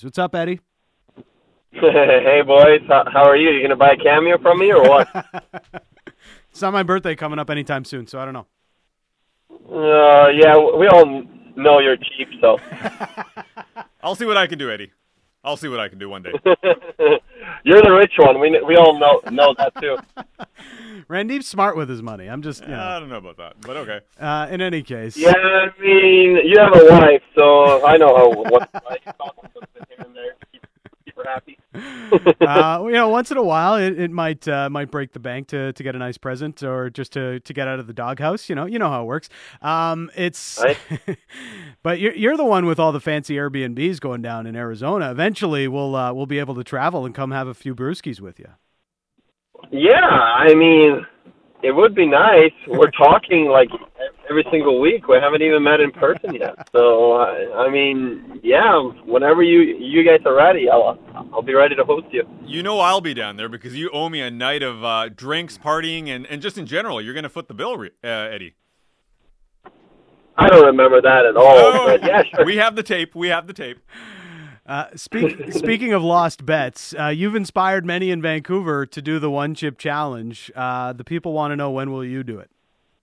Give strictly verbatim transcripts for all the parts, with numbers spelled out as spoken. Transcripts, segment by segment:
What's up, Eddie? Hey boys, how, how are you? You gonna buy a cameo from me or what? It's not my birthday coming up anytime soon, so I don't know. Uh, yeah, we all know you're cheap, so. I'll see what I can do, Eddie. I'll see what I can do one day. You're the rich one. We we all know know that too. Randeep's smart with his money. I'm just, you know. I don't know about that, but okay. Uh, in any case. Yeah, I mean, you have a wife, so I know how what's like. Here and there, keep, keep her happy. uh, you know, once in a while, it, it might uh, might break the bank to, to get a nice present or just to, to get out of the doghouse. You know, you know how it works. Um, it's, Right? but you're you're the one with all the fancy Airbnbs going down in Arizona. Eventually, we'll uh, we'll be able to travel and come have a few brewskis with you. Yeah, I mean, it would be nice. We're talking like every single week. We haven't even met in person yet. So, I, I mean, yeah, whenever you you guys are ready, I'll I'll be ready to host you. You know I'll be down there because you owe me a night of uh, drinks, partying, and, and just in general. You're going to foot the bill, uh, Eddie. I don't remember that at all. Oh, But yeah, sure. We have the tape. We have the tape. Uh, speak, speaking of lost bets, uh, you've inspired many in Vancouver to do the one chip challenge. Uh, the people want to know, when will you do it?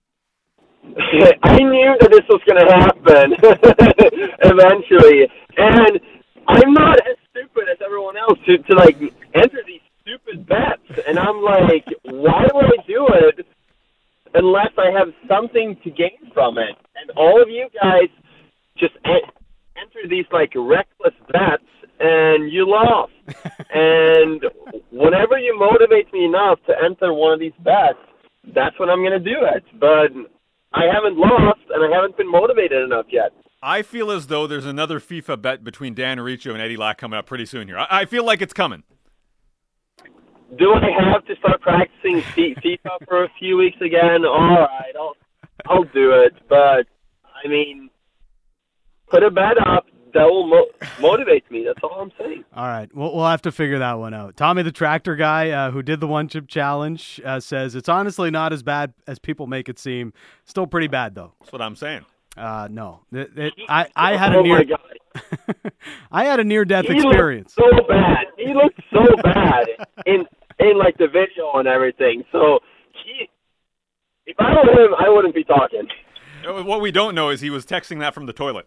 I knew that this was going to happen eventually, and I'm not as stupid as everyone else to, to like enter these stupid bets. And I'm like, why would I do it unless I have something to gain from it? And all of you guys just en- enter these like reckless bets, and you lost. And whenever you motivate me enough to enter one of these bets, that's when I'm going to do it. But I haven't lost, and I haven't been motivated enough yet. I feel as though there's another FIFA bet between Dan Aricho and Eddie Lack coming up pretty soon here. I, I feel like it's coming. Do I have to start practicing FIFA for a few weeks again? All right, I'll I'll do it. But I mean, put a bet up that will mo- motivate me. That's all I'm saying. All right, we'll, we'll have to figure that one out. Tommy the Tractor Guy, uh, who did the one chip challenge, uh, says it's honestly not as bad as people make it seem. Still pretty bad though. That's what I'm saying. Uh, no, it, it, I I had a Oh near my God. I had a near death He experience. looked so bad. He looked so bad in in like the video and everything. So he, if I were him, I wouldn't be talking. What we don't know is he was texting that from the toilet.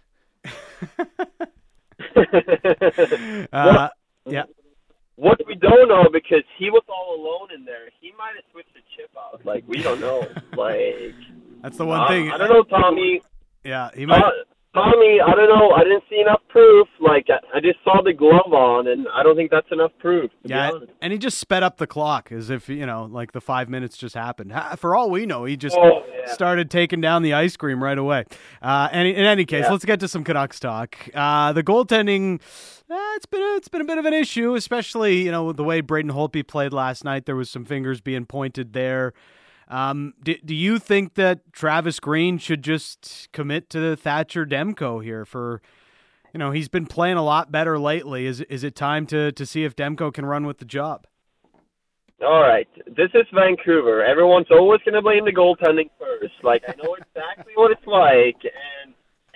uh, yeah. What we don't know, because he was all alone in there, he might have switched the chip out. Like, we don't know. Like, That's the one uh, thing. I don't know, Tommy. Yeah, he might. Uh, Tommy, I don't know. I didn't see enough proof. Like, I, I just saw the glove on, and I don't think that's enough proof. To Yeah, be honest. and he just sped up the clock as if, you know, like the five minutes just happened. Ha- For all we know, he just Oh, yeah. started taking down the ice cream right away. Uh, and in any case, Yeah. let's get to some Canucks talk. Uh, the goaltending, uh, it's been a, it's been a bit of an issue, especially, you know, the way Braden Holtby played last night. There was some fingers being pointed there. Um, do, do you think that Travis Green should just commit to Thatcher Demko here for, you know, he's been playing a lot better lately. Is is it time to, to see if Demko can run with the job? All right. This is Vancouver. Everyone's always going to blame the goaltending first. Like, I know exactly what it's like, and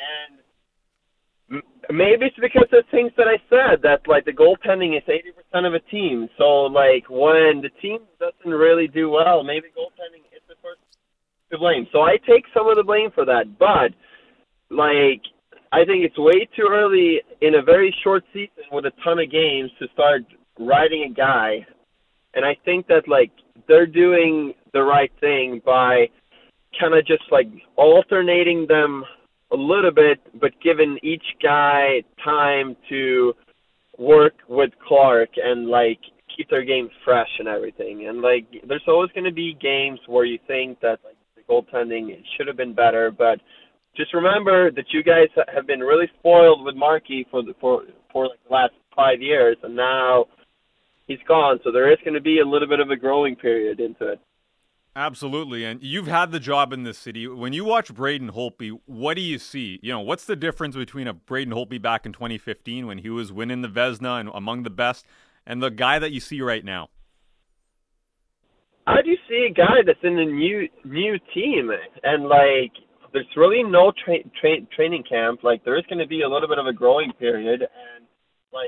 and m- maybe it's because of things that I said, that, like, the goaltending is eighty percent of a team. So, like, when the team doesn't really do well, maybe goaltending is the first to blame. So I take some of the blame for that. But, like, I think it's way too early in a very short season with a ton of games to start riding a guy. And I think that, like, they're doing the right thing by kind of just, like, alternating them a little bit, but giving each guy time to work with Clark and, like, keep their game fresh and everything. And, like, there's always going to be games where you think that, like, the goaltending should have been better, but just remember that you guys have been really spoiled with Markey for the, for for like the last five years, and now he's gone. So there is going to be a little bit of a growing period into it. Absolutely, and you've had the job in this city. When you watch Braden Holtby, what do you see? You know, what's the difference between a Braden Holtby back in twenty fifteen when he was winning the Vezina and among the best, and the guy that you see right now? How do you see a guy that's in a new new team, and like, there's really no tra- tra- training camp. Like, there is going to be a little bit of a growing period, and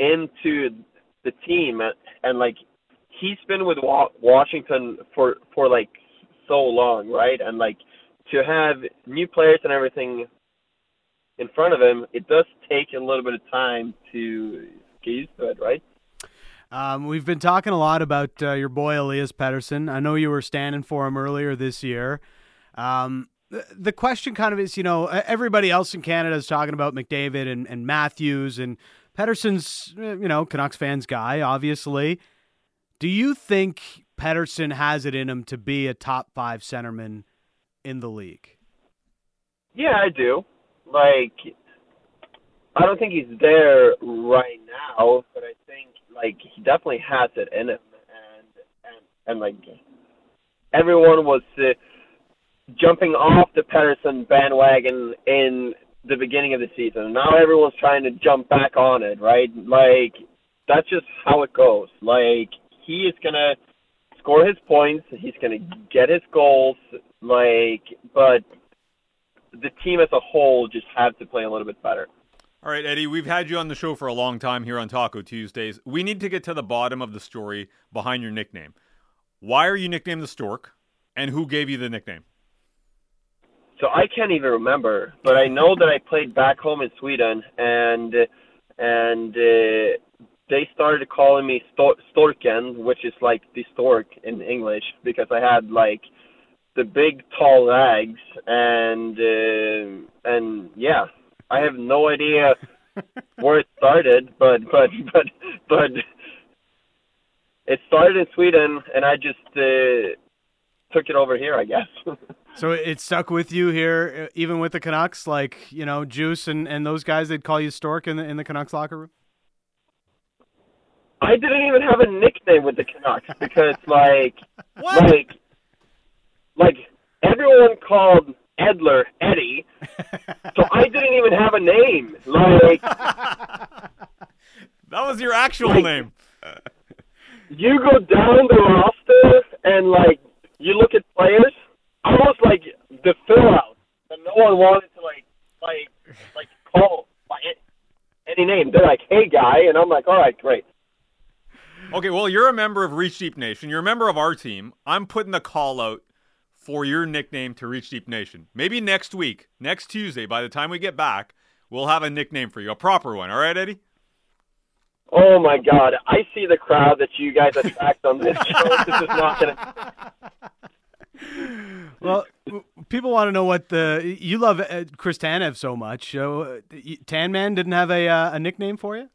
into the team, and, and like he's been with Wa- Washington for for like so long, right? And like to have new players and everything in front of him, it does take a little bit of time to get used to it, right? Um, we've been talking a lot about uh, your boy Elias Pettersson. I know you were standing for him earlier this year. Um, the, the question kind of is, you know, everybody else in Canada is talking about McDavid and, and Matthews, and Pettersson's, you know, Canucks fans guy, obviously. Do you think Pettersson has it in him to be a top five centerman in the league? Yeah, I do. Like, I don't think he's there right now, but I think like he definitely has it in him, and and and like everyone was uh, jumping off the Pettersson bandwagon in the beginning of the season. Now everyone's trying to jump back on it, right? Like that's just how it goes. Like he is gonna score his points, he's gonna get his goals, like, but the team as a whole just has to play a little bit better. All right, Eddie, we've had you on the show for a long time here on Taco Tuesdays. We need to get to the bottom of the story behind your nickname. Why are you nicknamed the Stork, and who gave you the nickname? So I can't even remember, but I know that I played back home in Sweden, and and uh, they started calling me Stor- Storken, which is like the stork in English, because I had like the big tall legs, and uh, and yeah. I have no idea where it started, but but but but it started in Sweden, and I just uh, took it over here, I guess. So it stuck with you here, even with the Canucks, like, you know, Juice and, and those guys, they'd call you Stork in the in the Canucks locker room? I didn't even have a nickname with the Canucks because, like, what? like, like everyone called Edler Eddie, so I didn't even have a name. Like that was your actual like, name. You go down the roster and like you look at players, almost like the fill out that no one wanted to like like like call by any name. They're like, "Hey guy," and I'm like, "All right, great." Okay, well, you're a member of Reach Deep Nation. You're a member of our team. I'm putting the call out for your nickname to Reach Deep Nation. Maybe next week, next Tuesday, by the time we get back, we'll have a nickname for you, a proper one. All right, Eddie? Oh, my God. I see the crowd that you guys attract on this show. This is not going to... Well, people want to know what the... You love Chris Tanev so much. So, Tan Man didn't have a uh, a nickname for you?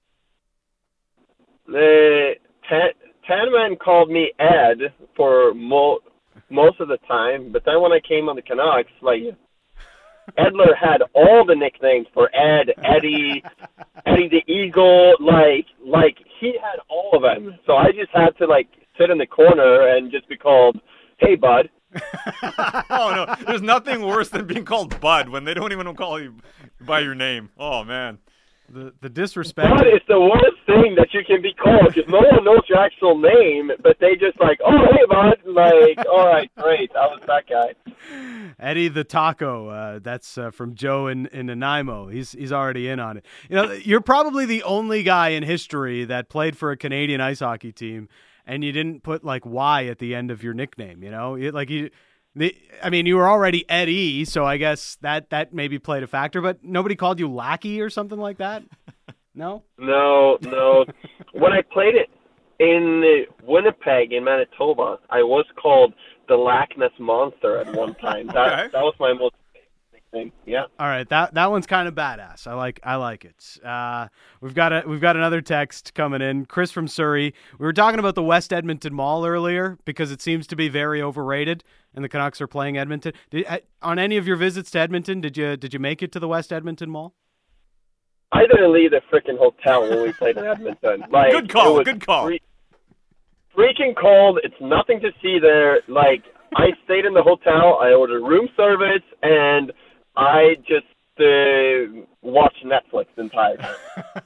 The Tan, Tan Man called me Ed for... Mo- most of the time, but then when I came on the Canucks, like, Edler had all the nicknames for Ed, Eddie, Eddie the Eagle, like, like, he had all of them. So I just had to, like, sit in the corner and just be called, "Hey, bud." Oh, no, there's nothing worse than being called Bud when they don't even call you by your name. Oh, man. The the disrespect. Bud is the worst thing that you can be called because no one knows your actual name, but they just like, "Oh, hey, bud." Like, all right, great. I was that guy. Eddie the Taco. Uh, that's uh, from Joe in, in Nanaimo. He's he's already in on it. You know, you're probably the only guy in history that played for a Canadian ice hockey team, and you didn't put like Y at the end of your nickname. You know, it, like you. The, I mean, you were already Eddie, so I guess that, that maybe played a factor, but nobody called you Lackey or something like that? No? No, no. When I played it in Winnipeg, in Manitoba, I was called the Lack Ness Monster at one time. That Okay. that was my most nickname. Yeah. All right, that that one's kind of badass. I like I like it. Uh, we've got a we've got another text coming in. Chris from Surrey. We were talking about the West Edmonton Mall earlier because it seems to be very overrated, and the Canucks are playing Edmonton. Did, on any of your visits to Edmonton, did you did you make it to the West Edmonton Mall? I didn't leave the freaking hotel when we played in Edmonton. Like, good call. It was good call. Free, freaking cold. It's nothing to see there. Like, I stayed in the hotel. I ordered room service, and I just uh, watched Netflix the entire time.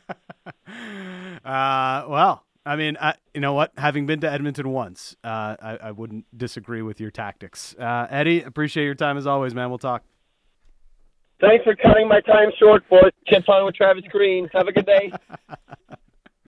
uh, well, I mean, I, you know what? Having been to Edmonton once, uh, I, I wouldn't disagree with your tactics. Uh, Eddie, appreciate your time as always, man. We'll talk. Thanks for cutting my time short, boys. Keep on with Travis Green. Have a good day.